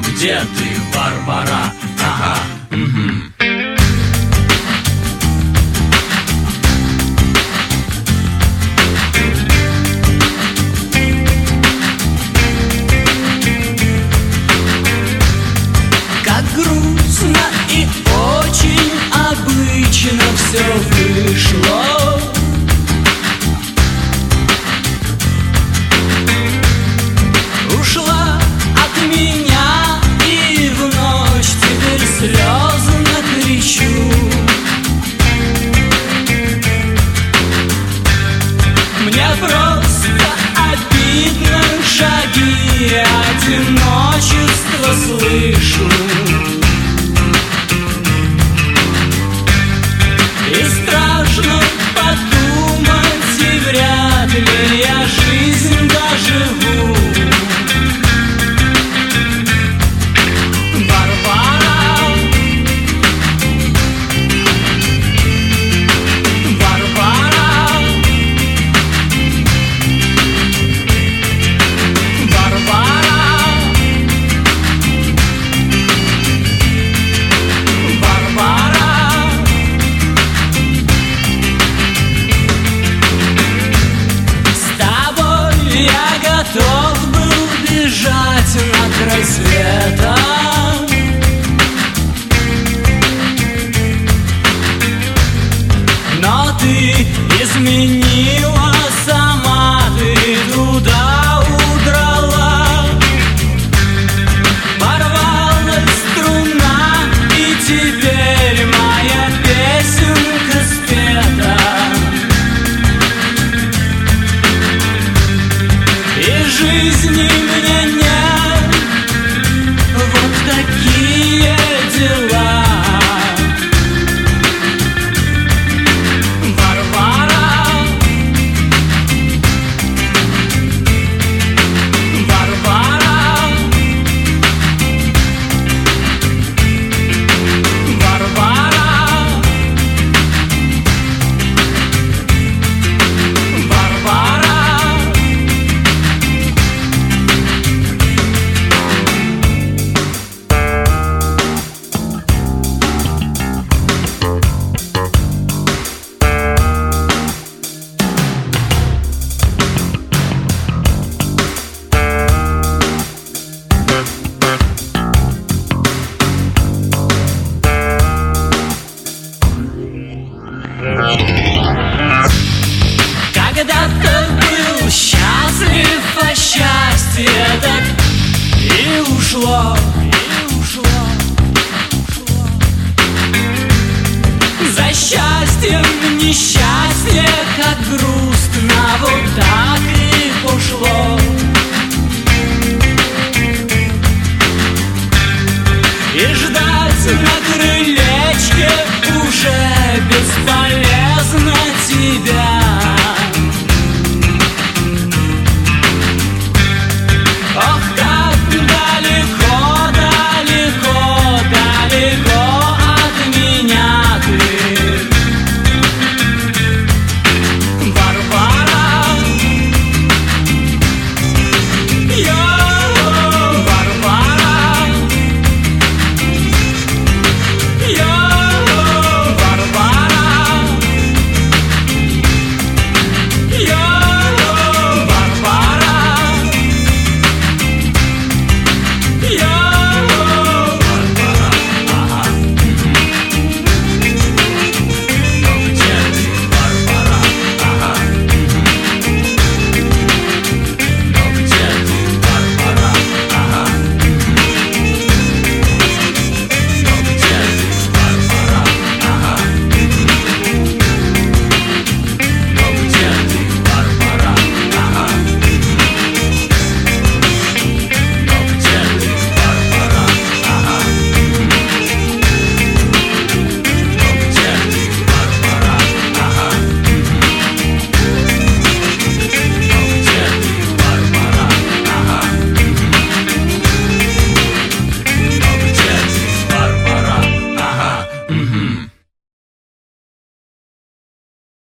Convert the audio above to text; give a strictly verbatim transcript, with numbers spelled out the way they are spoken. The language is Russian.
где ты, Барбара? Ага, угу. Грустно и очень обычно все вышло. Ушла от меня и в ночь теперь слезно кричу. Мне просто обидно, шаги одиночества слышу. И страшно подумать, и вряд ли я жизнь доживу. Варвара, Варвара, Варвара, Варвара. Я готов был бежать над рассветом, но ты изменила, сама ты туда удрала. Порвалась струна, и теперь моя песенка спета. И жизни мне нет, вот такие дела. Варвара, Варвара, Варвара, Варвара. Когда-то был счастлив, а счастье так и ушло, и ушло, ушло. За счастьем несчастье